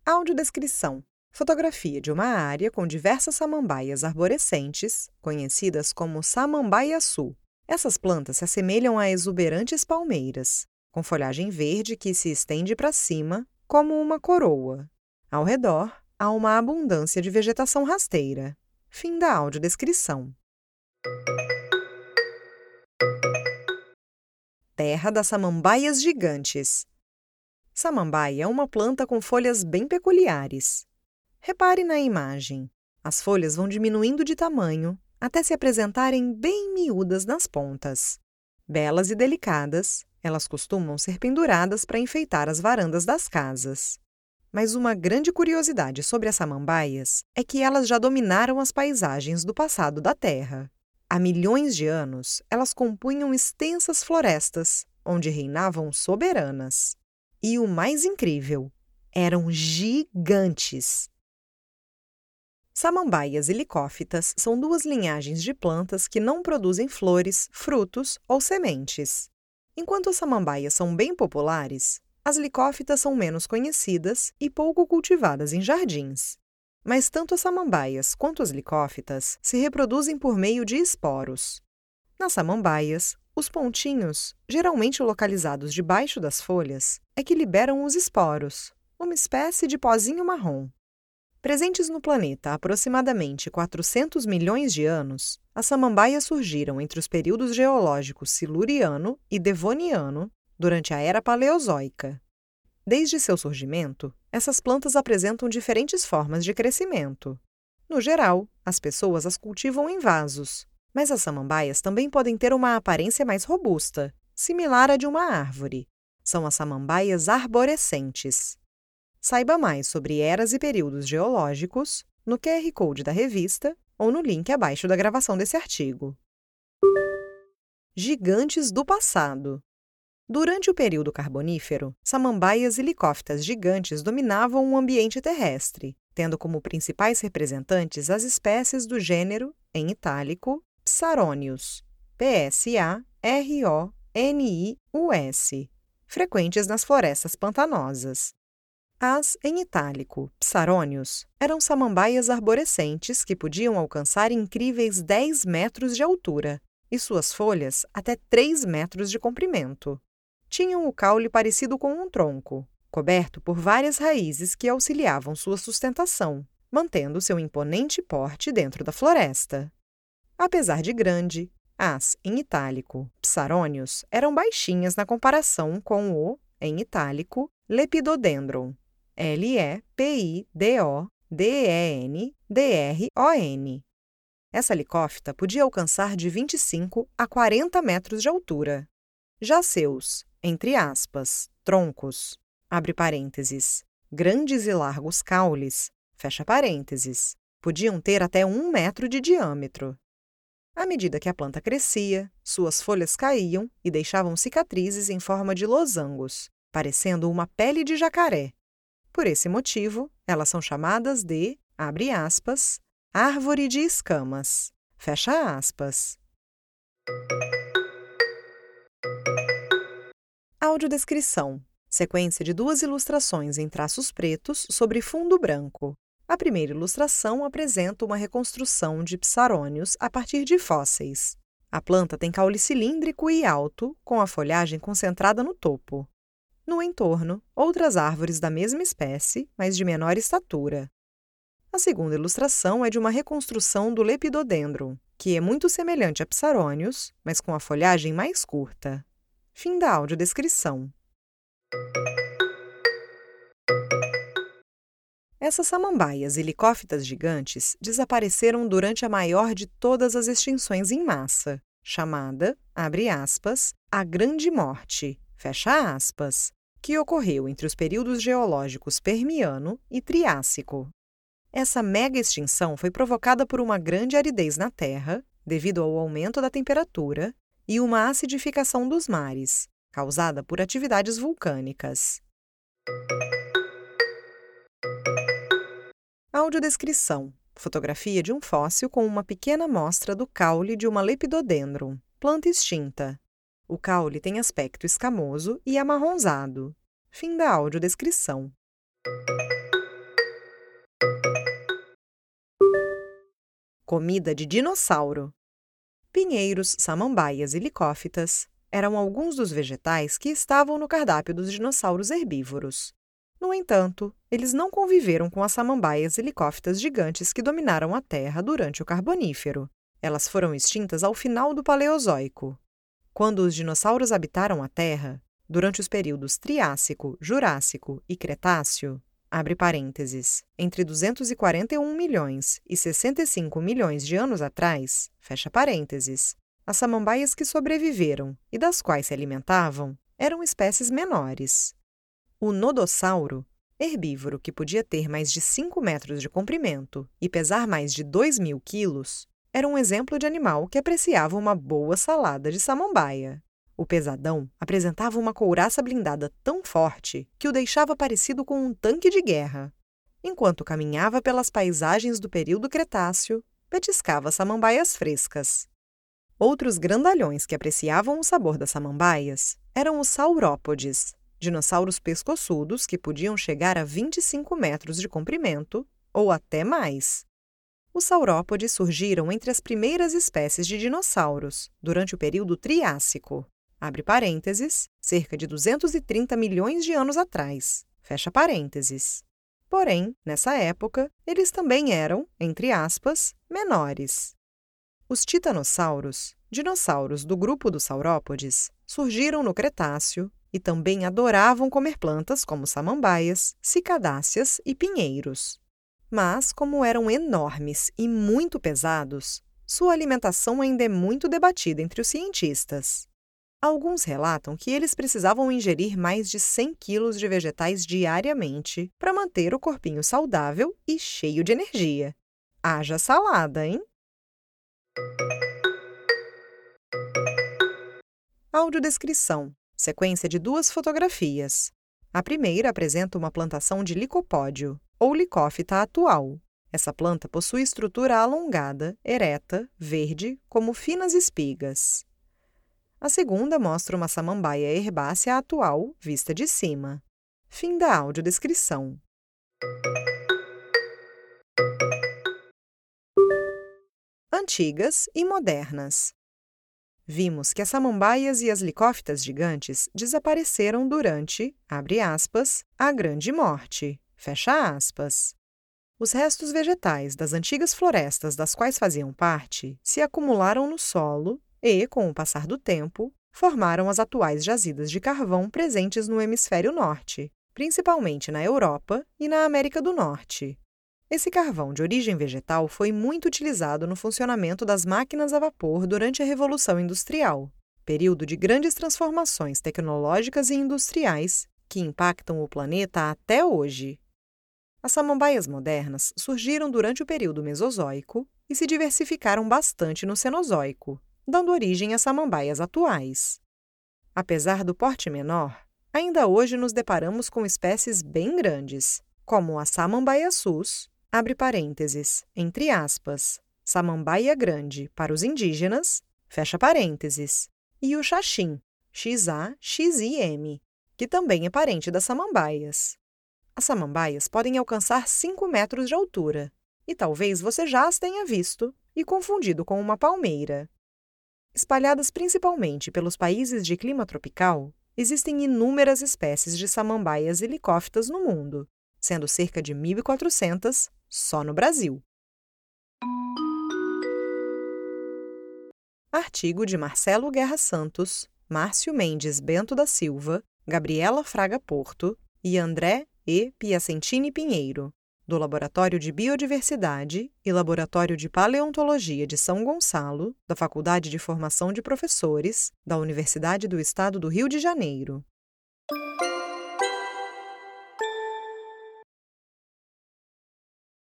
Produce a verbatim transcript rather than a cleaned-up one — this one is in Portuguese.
Audiodescrição. Fotografia de uma área com diversas samambaias arborescentes, conhecidas como samambaiaçu. Essas plantas se assemelham a exuberantes palmeiras, com folhagem verde que se estende para cima, como uma coroa. Ao redor, há uma abundância de vegetação rasteira. Fim da audiodescrição. Terra das samambaias gigantes. Samambaia é uma planta com folhas bem peculiares. Repare na imagem. As folhas vão diminuindo de tamanho até se apresentarem bem miúdas nas pontas. Belas e delicadas, elas costumam ser penduradas para enfeitar as varandas das casas. Mas uma grande curiosidade sobre as samambaias é que elas já dominaram as paisagens do passado da Terra. Há milhões de anos, elas compunham extensas florestas, onde reinavam soberanas. E o mais incrível, eram gigantes. Samambaias e licófitas são duas linhagens de plantas que não produzem flores, frutos ou sementes. Enquanto as samambaias são bem populares, as licófitas são menos conhecidas e pouco cultivadas em jardins. Mas tanto as samambaias quanto as licófitas se reproduzem por meio de esporos. Nas samambaias, os pontinhos, geralmente localizados debaixo das folhas, é que liberam os esporos, uma espécie de pozinho marrom. Presentes no planeta há aproximadamente quatrocentos milhões de anos, as samambaias surgiram entre os períodos geológicos Siluriano e Devoniano, durante a Era Paleozoica. Desde seu surgimento, essas plantas apresentam diferentes formas de crescimento. No geral, as pessoas as cultivam em vasos, mas as samambaias também podem ter uma aparência mais robusta, similar à de uma árvore. São as samambaias arborescentes. Saiba mais sobre eras e períodos geológicos no Q R Code da revista ou no link abaixo da gravação desse artigo. Gigantes do passado. Durante o período carbonífero, samambaias e licófitas gigantes dominavam o ambiente terrestre, tendo como principais representantes as espécies do gênero, em itálico, Psaronius, P S A R O N I U S, frequentes nas florestas pantanosas. As, em itálico, Psaronius, eram samambaias arborescentes que podiam alcançar incríveis dez metros de altura e suas folhas até três metros de comprimento. Tinham o caule parecido com um tronco, coberto por várias raízes que auxiliavam sua sustentação, mantendo seu imponente porte dentro da floresta. Apesar de grande, as, em itálico, Psaronius, eram baixinhas na comparação com o, em itálico, Lepidodendron, L E P I D O D E N D R O N. Essa licófita podia alcançar de vinte e cinco a quarenta metros de altura. Já seus, entre aspas, troncos, abre parênteses, grandes e largos caules, fecha parênteses, podiam ter até um metro de diâmetro. À medida que a planta crescia, suas folhas caíam e deixavam cicatrizes em forma de losangos, parecendo uma pele de jacaré. Por esse motivo, elas são chamadas de, abre aspas, árvore de escamas, fecha aspas. Audiodescrição. Sequência de duas ilustrações em traços pretos sobre fundo branco. A primeira ilustração apresenta uma reconstrução de Psaronius a partir de fósseis. A planta tem caule cilíndrico e alto, com a folhagem concentrada no topo. No entorno, outras árvores da mesma espécie, mas de menor estatura. A segunda ilustração é de uma reconstrução do Lepidodendron, que é muito semelhante a Psaronius, mas com a folhagem mais curta. Fim da audiodescrição. Essas samambaias e licófitas gigantes desapareceram durante a maior de todas as extinções em massa, chamada, abre aspas, a Grande Morte, fecha aspas, que ocorreu entre os períodos geológicos Permiano e Triássico. Essa mega extinção foi provocada por uma grande aridez na Terra, devido ao aumento da temperatura, e uma acidificação dos mares, causada por atividades vulcânicas. Audiodescrição. Fotografia de um fóssil com uma pequena amostra do caule de uma Lepidodendron, planta extinta. O caule tem aspecto escamoso e amarronzado. Fim da audiodescrição. Comida de dinossauro. Pinheiros, samambaias e licófitas eram alguns dos vegetais que estavam no cardápio dos dinossauros herbívoros. No entanto, eles não conviveram com as samambaias e licófitas gigantes que dominaram a Terra durante o Carbonífero. Elas foram extintas ao final do Paleozoico. Quando os dinossauros habitaram a Terra, durante os períodos Triássico, Jurássico e Cretáceo, abre parênteses, entre duzentos e quarenta e um milhões e sessenta e cinco milhões de anos atrás, fecha parênteses, as samambaias que sobreviveram e das quais se alimentavam eram espécies menores. O nodossauro, herbívoro que podia ter mais de cinco metros de comprimento e pesar mais de dois mil quilos, era um exemplo de animal que apreciava uma boa salada de samambaia. O pesadão apresentava uma couraça blindada tão forte que o deixava parecido com um tanque de guerra. Enquanto caminhava pelas paisagens do período Cretáceo, petiscava samambaias frescas. Outros grandalhões que apreciavam o sabor das samambaias eram os saurópodes, dinossauros pescoçudos que podiam chegar a vinte e cinco metros de comprimento ou até mais. Os saurópodes surgiram entre as primeiras espécies de dinossauros, durante o período Triássico. Abre parênteses, cerca de duzentos e trinta milhões de anos atrás, fecha parênteses. Porém, nessa época, eles também eram, entre aspas, menores. Os titanossauros, dinossauros do grupo dos saurópodes, surgiram no Cretáceo e também adoravam comer plantas como samambaias, cicadáceas e pinheiros. Mas, como eram enormes e muito pesados, sua alimentação ainda é muito debatida entre os cientistas. Alguns relatam que eles precisavam ingerir mais de cem quilos de vegetais diariamente para manter o corpinho saudável e cheio de energia. Haja salada, hein? Audiodescrição. Sequência de duas fotografias. A primeira apresenta uma plantação de licopódio, ou licófita atual. Essa planta possui estrutura alongada, ereta, verde, como finas espigas. A segunda mostra uma samambaia herbácea atual, vista de cima. Fim da audiodescrição. Antigas e modernas. Vimos que as samambaias e as licófitas gigantes desapareceram durante, abre aspas, a Grande Morte, fecha aspas. Os restos vegetais das antigas florestas das quais faziam parte se acumularam no solo e, com o passar do tempo, formaram as atuais jazidas de carvão presentes no hemisfério norte, principalmente na Europa e na América do Norte. Esse carvão de origem vegetal foi muito utilizado no funcionamento das máquinas a vapor durante a Revolução Industrial, período de grandes transformações tecnológicas e industriais que impactam o planeta até hoje. As samambaias modernas surgiram durante o período Mesozoico e se diversificaram bastante no Cenozoico, dando origem às samambaias atuais. Apesar do porte menor, ainda hoje nos deparamos com espécies bem grandes, como a samambaia sus, abre parênteses, entre aspas, samambaia grande para os indígenas, fecha parênteses, e o xaxim, X A X I M, que também é parente das samambaias. As samambaias podem alcançar cinco metros de altura, e talvez você já as tenha visto e confundido com uma palmeira. Espalhadas principalmente pelos países de clima tropical, existem inúmeras espécies de samambaias e licófitas no mundo, sendo cerca de mil e quatrocentas só no Brasil. Artigo de Marcelo Guerra Santos, Márcio Mendes Bento da Silva, Gabriela Fraga Porto e André E. Piacentini Pinheiro, do Laboratório de Biodiversidade e Laboratório de Paleontologia de São Gonçalo, da Faculdade de Formação de Professores, da Universidade do Estado do Rio de Janeiro.